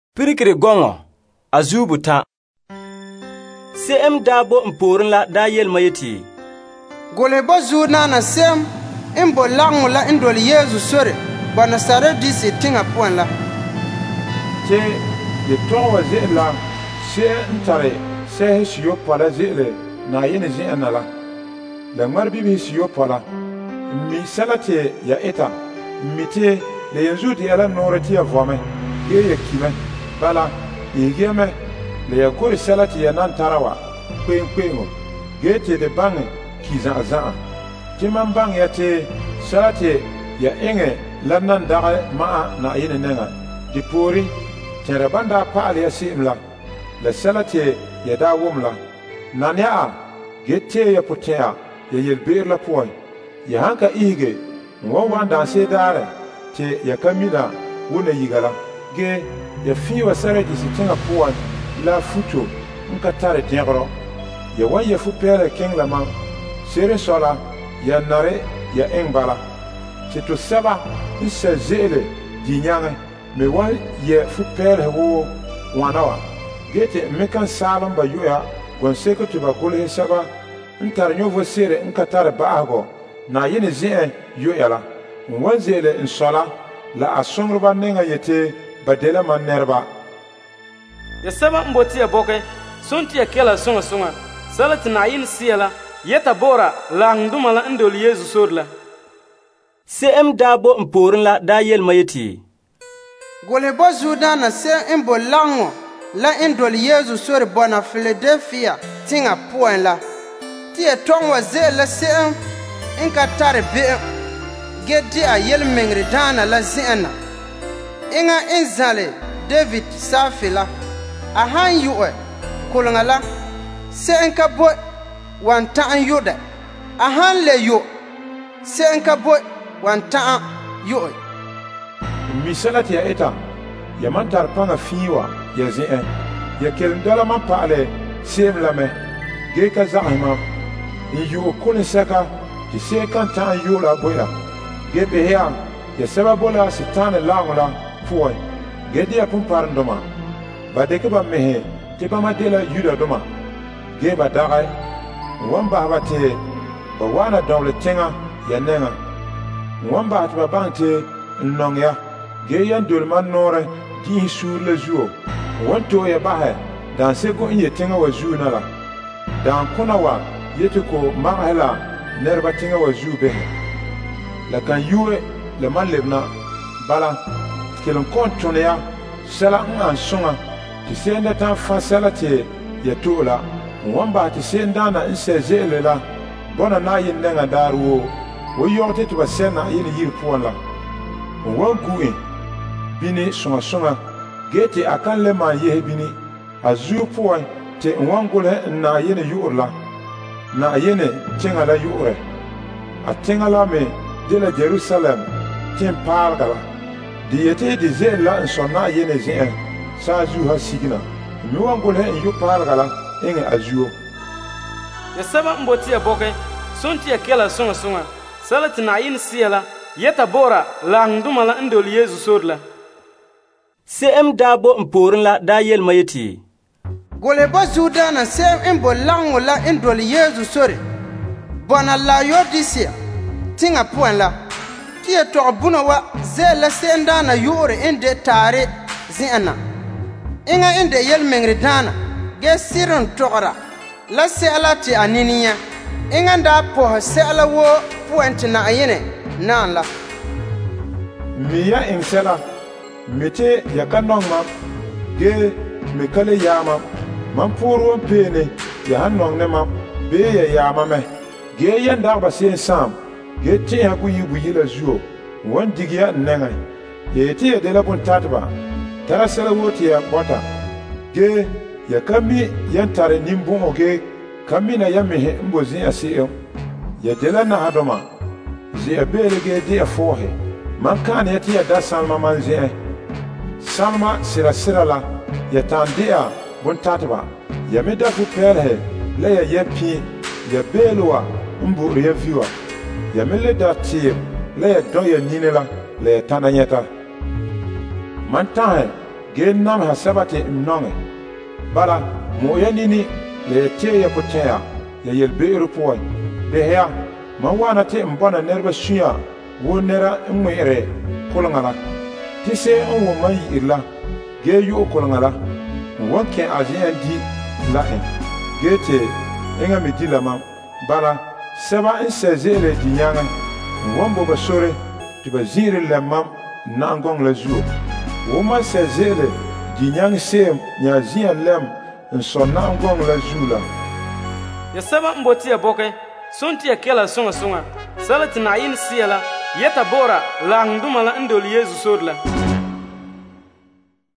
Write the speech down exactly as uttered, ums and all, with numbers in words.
Pirikiri gongo azubuta. Sem dabo mporin la da yel mayeti. Gole bo zuna na sem imbo langu la indol Yesu sore ba nasare disi tinga puan la. Te ye towa zi la se ntare se siyo pala zi le na yene zi anala. La ngwar bibi siyo pala. Mi salate ya eta. Mi te le yanzu di ala norati ya vwame. Ge ye kime. Bala igeme le ya kuri salate ya nan tarawa. Kwen kwengo. Ge te de bange kizan zan. Te man bang ya te salate ya enge la nan daga maa na yene nenga. Di pori tere banda paali ya siimla. La salate ya da wumla. Nanya a ge te ya putea ya yelbeer la puan. Ya hanka ihige nwa wanda se dare te ya kamila wuna yigala. Ge ya fiwa sare disi tinga puan la futo nka tare tengro. Ya wan ya fu pere keng la man. Sere sola ya nare ya engbala. Te to saba isa zele di nyange. Me wan ya fu pere wo wanawa. Ge te mekan salam ba yuya gwan seko tuba kule saba ntar nyovo sere nka tare baago. Na yene zin yo yala wan zele insola la asongruba nenga yete badela man nerba ya saba mboti ya boke sonti ya kela songa songa salat na yin siela yeta bora la nduma la ndol Yesu sodla sem dabo mporin la da yel mayeti gole bo zuda na se imbo lango la indol Yesu sor bona Philadelphia tinga puan la tie tongwa zele se inka tare bi gedi a yel mengri dana la zina inga inzale David safila a han yuwe kulunga la se inka boy wanta an yude a han le yu se inka boy wanta an yuwe misalati ya eta ya mantar panga fiwa ya zin ya kelindola man paale sem lame ge ka zahima yu kulin saka ti se kan tan yola boya ge behya ya sababu la sitane langula fuwa ge dia pun parndoma ba de ke ba mehe ti ba ma de la yuda doma ge ba dagai wamba ba te ba wana dawle tenga ya nenga wamba ta ba bante nongya ge yan dolman nore di sur le juo wonto ya ba he dan se go nye tenga wa juna la dan kuna wa yeto ko mahela nerba tinga wa jube la kan yuwe le man lebna bala kelon kontone ya sala ngan songa ti senda tan fa sala te ya tola wamba ti senda na inse zele la bona na yin nenga darwo wo yote to basena yin yir puan la won kuin bini songa songa gete akan le man ye bini azu puan te won gole na yin yurla na yene tinga la yure a tinga la me de la Jerusalem tin pargala di yete di zela sonna yene zin sa zu ha sigina mi wan gole yu pargala inga azuo ya saba mboti ya boke sonti ya kela songa songa salat na yin siela yeta bora la nduma la ndol Yesu sodla sem dabo mporin la da yel mayeti gole bo zuda na sem imbo lango la indol Yesu sore bona la yodisia tinga puan la tie to buna wa zela senda na yore inde tare zina inga inde yel mengri dana ge sirin tokra la sela ti aniniya inga nda po sela wo puanti na ayene nan la miya insela mete yakanong ma ge mekale yama man puru pene ya hanong ne ma be ya yama me ge yanda ba sen sam ge te ha ku yibu yila zuo won digiya nenga ye te de la bon tatba tara sala woti ya bota ge ya kami yantare nimbu oge kami na ya mehe mbozi asiyo ya de la na hadoma zi abele ge de afohe man kan ya te da salma manzi salma sira sira la ya tandia bon tatba ya me da fu pere la ya yepi ya belwa mbu ya viwa ya me le da tie la ya do ya ninela la ya tananyeta man tan ge nam ha sabate mnonge bala mo ya nini le te ya potea ya yel beero poy de ya man wana te mbona nerba suya wo nera mwere kolangala ti se on wo mai illa ge yu kolangala won ke ajen di la en ge te enga mi di la mam bala seba in sezele di nyanga won bo basore ti bazire le mam na ngong la zuo wo ma sezele di nyang sem nya zia lem en son na ngong la zula ya seba mboti ya boke sunti ya kela sunga sunga salat na yin siela yeta bora la nduma la ndoli Yesu sodla